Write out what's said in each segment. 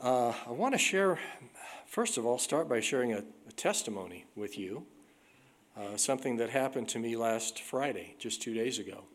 I want to share, first of all, start by sharing a testimony with you, something that happened to me last Friday, just 2 days ago.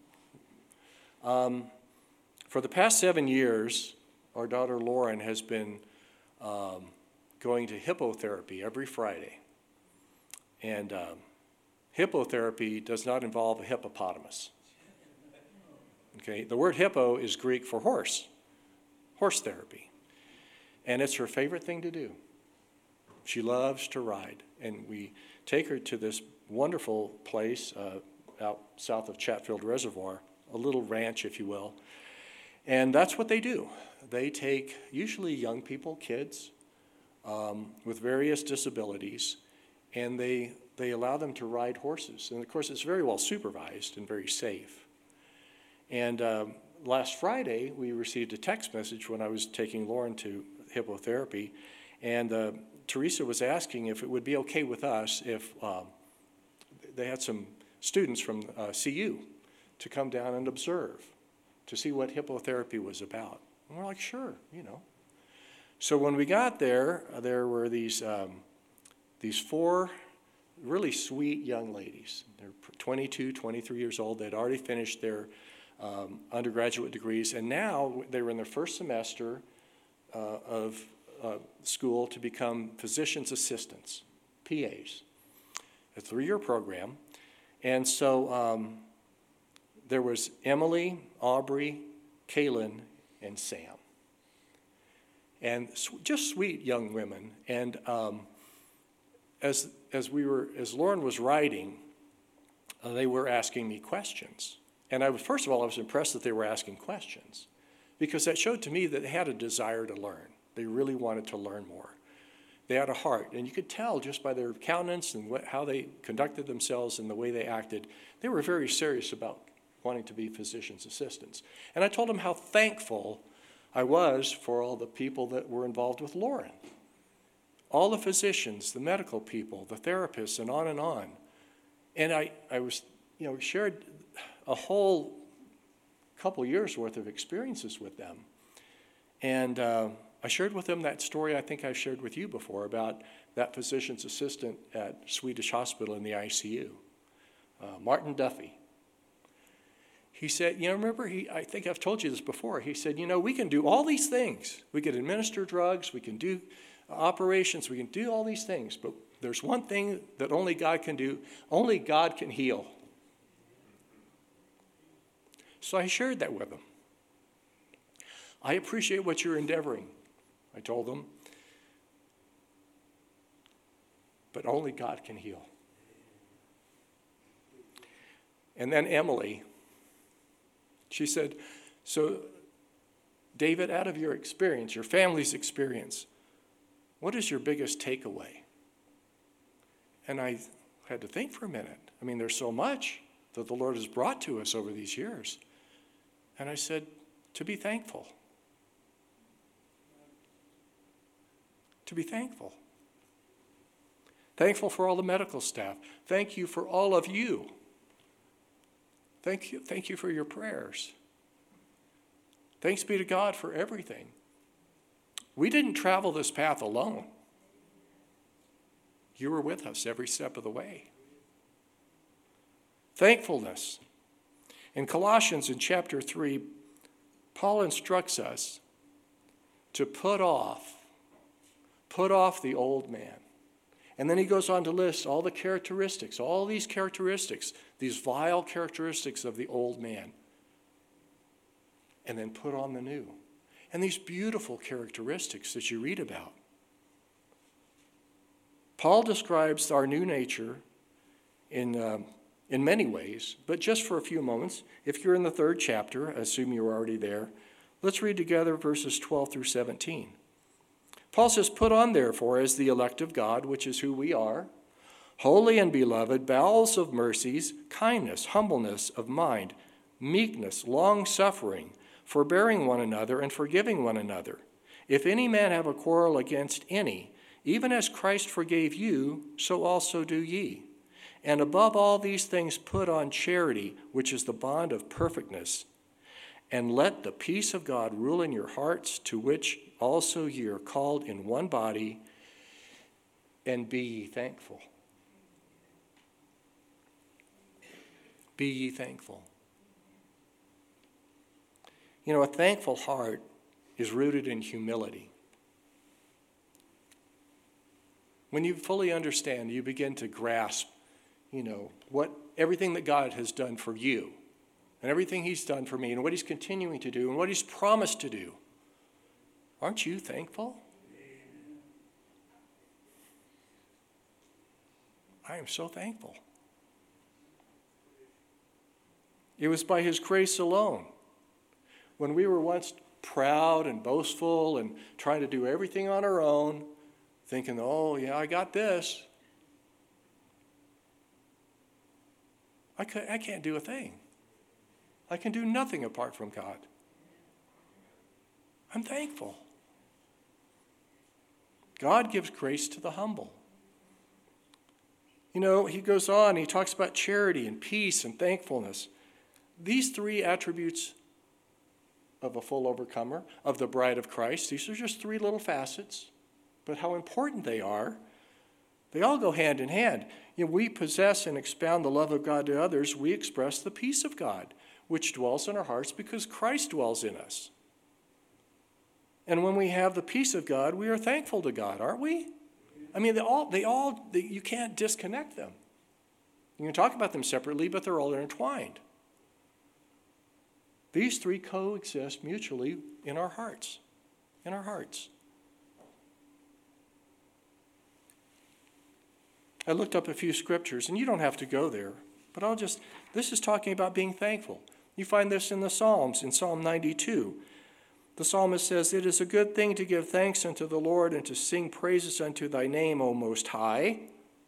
For the past 7 years, our daughter Lauren has been going to hippotherapy every Friday. And hippotherapy does not involve a hippopotamus. Okay, the word hippo is Greek for horse therapy. And it's her favorite thing to do. She loves to ride. And we take her to this wonderful place out south of Chatfield Reservoir, a little ranch, if you will. And that's what they do. They take usually young people, kids, with various disabilities, and they allow them to ride horses. And of course, it's very well supervised and very safe. And last Friday, we received a text message when I was taking Lauren to hippotherapy, and Teresa was asking if it would be okay with us if they had some students from CU to come down and observe, to see what hippotherapy was about. And we're like, sure, you know. So when we got there, there were these 4 really sweet young ladies. They're 22, 23 years old. They'd already finished their undergraduate degrees, and now they were in their first semester of school to become physician's assistants, PAs, a 3-year program. And so there was Emily, Aubrey, Kaylin, and Sam. And just sweet young women. And as Lauren was writing, they were asking me questions. And first of all, I was impressed that they were asking questions, because that showed to me that they had a desire to learn. They really wanted to learn more. They had a heart, and you could tell just by their countenance and how they conducted themselves and the way they acted, they were very serious about wanting to be physician's assistants. And I told them how thankful I was for all the people that were involved with Lauren. All the physicians, the medical people, the therapists, and on and on. And I was, shared a whole couple years worth of experiences with them. And I shared with them that story I think I've shared with you before about that physician's assistant at Swedish Hospital in the ICU, Martin Duffy. He said, remember, I think I've told you this before. He said, we can do all these things. We can administer drugs, we can do operations, we can do all these things. But there's one thing that only God can do. Only God can heal. So I shared that with them. I appreciate what you're endeavoring, I told them. But only God can heal. And then Emily, she said, so David, out of your experience, your family's experience, what is your biggest takeaway? And I had to think for a minute. I mean, there's so much that the Lord has brought to us over these years. And I said, to be thankful. To be thankful. Thankful for all the medical staff. Thank you for all of you. Thank you for your prayers. Thanks be to God for everything. We didn't travel this path alone. You were with us every step of the way. Thankfulness. In Colossians in chapter 3, Paul instructs us to put off the old man. And then he goes on to list all the characteristics, all these characteristics, these vile characteristics of the old man. And then put on the new. And these beautiful characteristics that you read about. Paul describes our new nature in many ways, but just for a few moments. If you're in the 3rd chapter, I assume you're already there, let's read together verses 12 through 17. Paul says, put on therefore as the elect of God, which is who we are, holy and beloved, bowels of mercies, kindness, humbleness of mind, meekness, long-suffering, forbearing one another and forgiving one another. If any man have a quarrel against any, even as Christ forgave you, so also do ye. And above all these things put on charity, which is the bond of perfectness. And let the peace of God rule in your hearts, to which also ye are called in one body, and be ye thankful. Be ye thankful. You know, a thankful heart is rooted in humility. When you fully understand, you begin to grasp, what everything that God has done for you, and everything he's done for me, and what he's continuing to do, and what he's promised to do. Aren't you thankful? I am so thankful. It was by his grace alone. When we were once proud and boastful and trying to do everything on our own, thinking, oh, yeah, I got this. I can't do a thing. I can do nothing apart from God. I'm thankful. God gives grace to the humble. He goes on, he talks about charity and peace and thankfulness. These three attributes of a full overcomer, of the bride of Christ, these are just three little facets, but how important they are, they all go hand in hand. We possess and expound the love of God to others. We express the peace of God, which dwells in our hearts because Christ dwells in us. And when we have the peace of God, we are thankful to God, aren't we? I mean, you can't disconnect them. You can talk about them separately, but they're all intertwined. These three coexist mutually in our hearts. In our hearts. I looked up a few scriptures, and you don't have to go there, but this is talking about being thankful. You find this in the Psalms, in Psalm 92. The psalmist says, "It is a good thing to give thanks unto the Lord and to sing praises unto thy name, O Most High,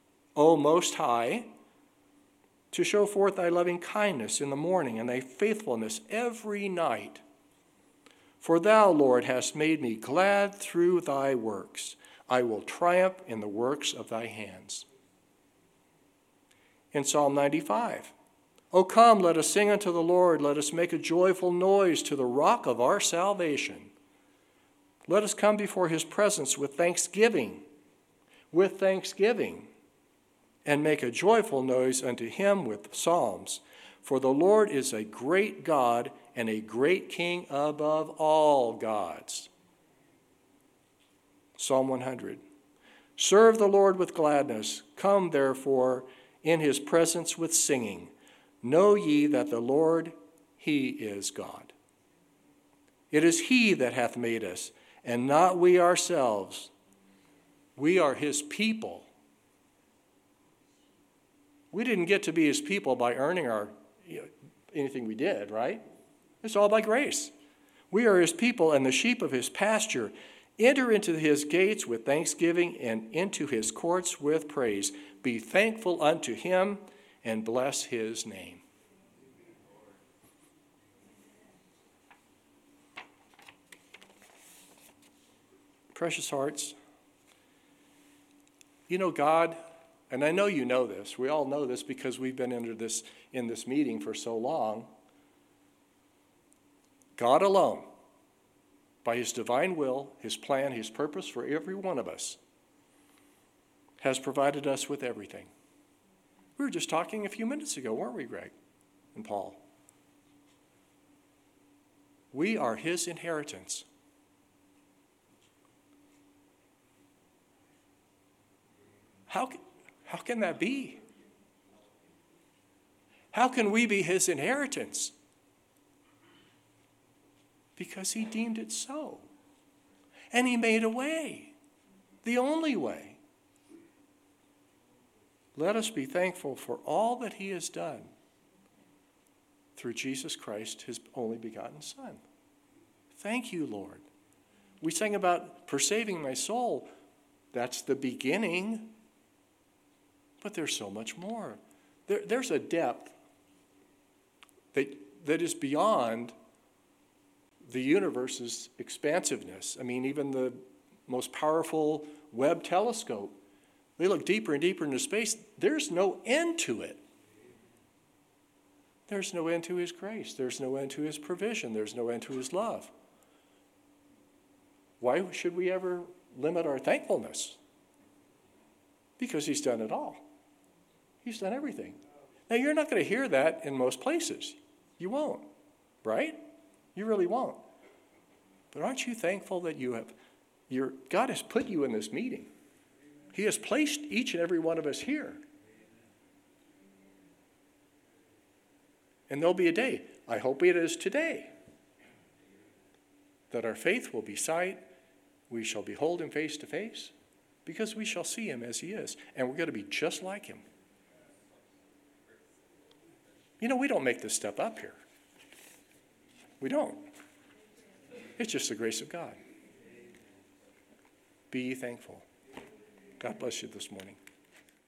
to show forth thy loving kindness in the morning and thy faithfulness every night. For thou, Lord, hast made me glad through thy works. I will triumph in the works of thy hands." In Psalm 95, "O come, let us sing unto the Lord. Let us make a joyful noise to the rock of our salvation. Let us come before his presence with thanksgiving, and make a joyful noise unto him with psalms. For the Lord is a great God and a great King above all gods." Psalm 100, "Serve the Lord with gladness. Come, therefore, in his presence with singing. Know ye that the Lord, he is God. It is he that hath made us, and not we ourselves. We are his people." We didn't get to be his people by earning anything we did, right? It's all by grace. We are his people and the sheep of his pasture. Enter into his gates with thanksgiving and into his courts with praise. Be thankful unto him and bless his name. Precious hearts, God, and I know you know this, we all know this because we've been in this meeting for so long. God alone, by his divine will, his plan, his purpose for every one of us, has provided us with everything. We were just talking a few minutes ago, weren't we, Greg and Paul? We are his inheritance. How can that be? How can we be his inheritance? Because he deemed it so. And he made a way, the only way. Let us be thankful for all that he has done through Jesus Christ, his only begotten Son. Thank you, Lord. We sang about for saving my soul. That's the beginning. But there's so much more. There's a depth that is beyond the universe's expansiveness. I mean, even the most powerful Webb telescope, they look deeper and deeper into space. There's no end to it. There's no end to his grace. There's no end to his provision. There's no end to his love. Why should we ever limit our thankfulness? Because he's done it all. He's done everything. Now, you're not going to hear that in most places. You won't, right? You really won't. But aren't you thankful that God has put you in this meeting? He has placed each and every one of us here. And there'll be a day, I hope it is today, that our faith will be sight. We shall behold him face to face, because we shall see him as he is. And we're going to be just like him. You know, we don't make this stuff up here. We don't. It's just the grace of God. Be ye thankful. God bless you this morning.